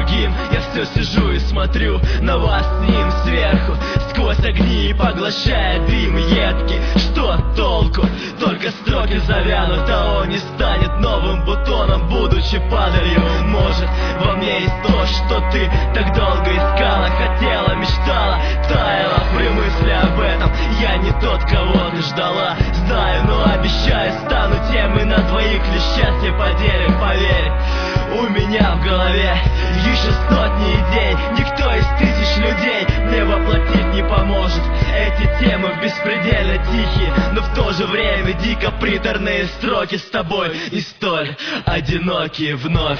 другим. Я все сижу и смотрю на вас с ним сверху, сквозь огни, поглощая дым едкий. Что толку? Только строки завянут, а он не станет новым бутоном, будучи падалью. Может, во мне есть то, что ты так долго искала, хотела, мечтала, таяла при мысли об этом. Я не тот, кого ты ждала, знаю, но обещаю, стану тем и на твоих лишь счастье поделим, поверь. У меня в голове еще сотни идей, никто из тысяч людей мне воплотить не поможет. Эти темы беспредельно тихие, но в то же время дико приторные строки с тобой и столь одинокие вновь.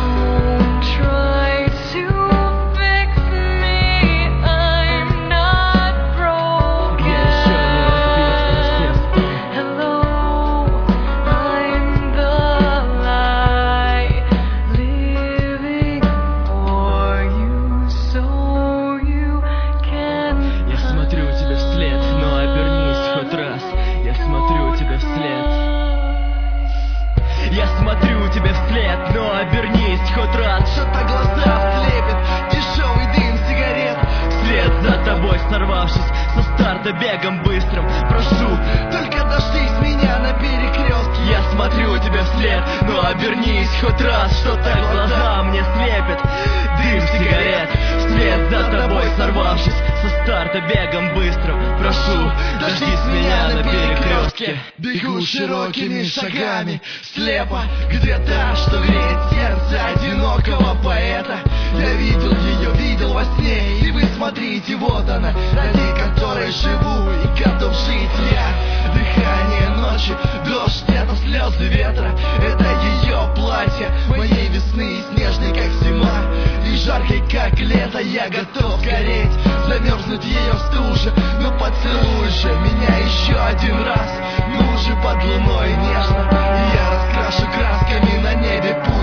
Я смотрю тебе вслед, но обернись хоть раз. Что-то глаза слепит, дешевый дым сигарет. Вслед за тобой сорвавшись со старта бегом быстрым, прошу, только дождись меня на перекрестке. Я смотрю тебе вслед, но обернись хоть раз. Что-то глаза мне слепит, дым сигарет. Вслед за тобой сорвавшись со старта бегом быстрым, прошу, дождись меня на перекрестке. Бегу широкими шагами, слепо, где та, что греет сердце одинокого поэта. Я видел ее, видел во сне, и вы смотрите, вот она, ради которой живу и готов жить я. Дыхание ночи, дождь, это слезы ветра, это ее платье, моей весны, снежной как зима, и жаркой как лето. Я готов гореть, замерзнуть ее в стуже, но поцелуй же меня еще один раз, ну же под луной нежно, и я раскрашу красками на небе путь.